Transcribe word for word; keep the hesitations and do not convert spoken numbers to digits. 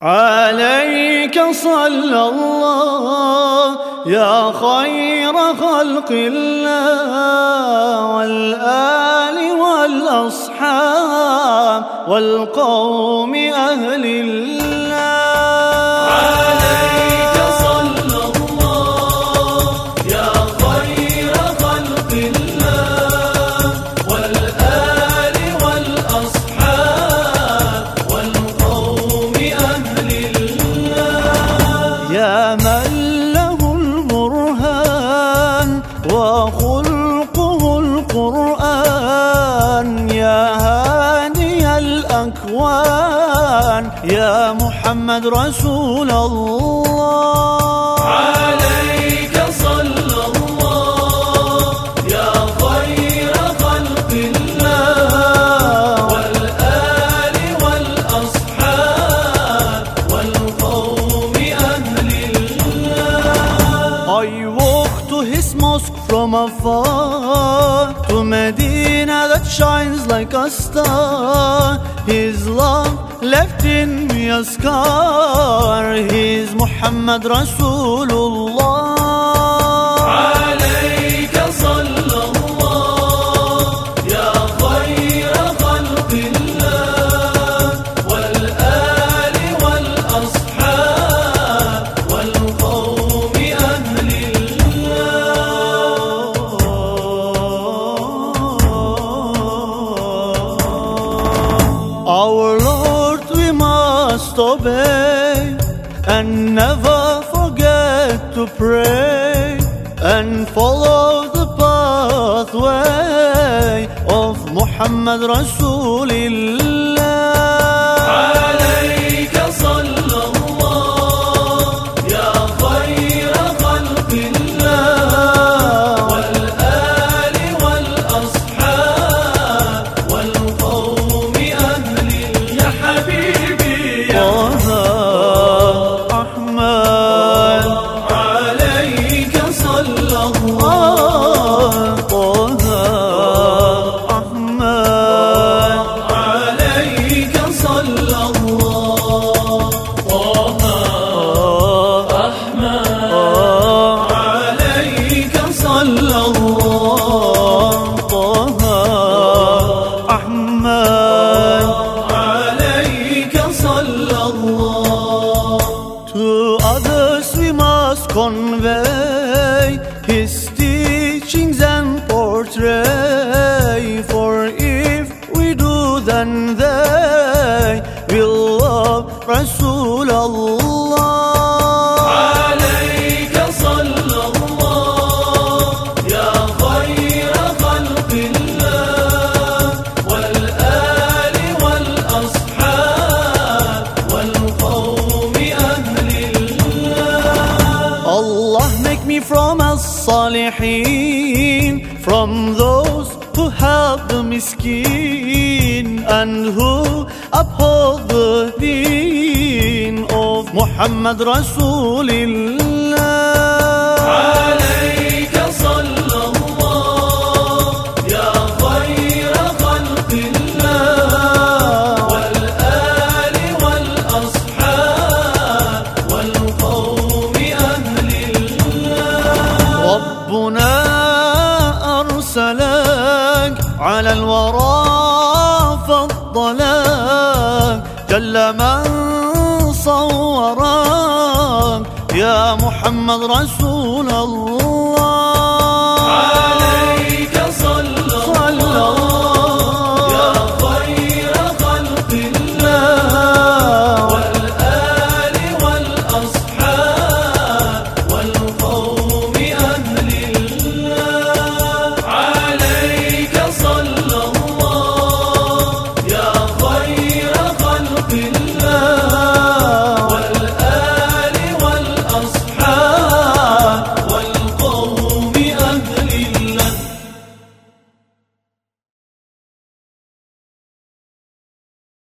عليك صلى الله يا خير خلق الله، والآل والأصحاب والقوم أهل الله. عليك صلى الله يا خير خلق الله، والآل والأصحاب والقوم أهل الله. يا من له البرهان وخلقه القرآن، يا هادي الأكوان يا محمد رسول الله. عليك صلى الله يا خير خلق الله، والآل والأصحاب والقوم أهل الله. I walk to his mosque from afar, to Medina that shines like a star. His love left in me a scar, he's Muhammad Rasulullah. عليك صلى الله يا خير خلق الله، والآل والأصحاب والقوم أهل الله. Our Lord we must obey, and never forget to pray, and follow the pathway of Muhammad Rasulullah. عليك صلى الله يا خير خلق الله، والآل والأصحاب والقوم أهل الله. يا حبيبي يا أحمد عليك صلى الله، طه أحمد عليك صلى الله، طه أحمد عليك صلى الله، طه أحمد عليك صلى الله. To others we must convey his teachings and portray, for if we do then they will love Rasulullah. عليك صلى الله يا خير خلق الله، والآل والأصحاب والقوم أهل الله. Allah make me from as-salihin, from those who help the miskin and who uphold the deen of Muhammad Rasulullah. عليك صلى الله يا خير خلق الله، والآل والأصحاب والقوم أهل الله. ربنا أرسلك على الورى فضلك، جل من صورك يا محمد رسول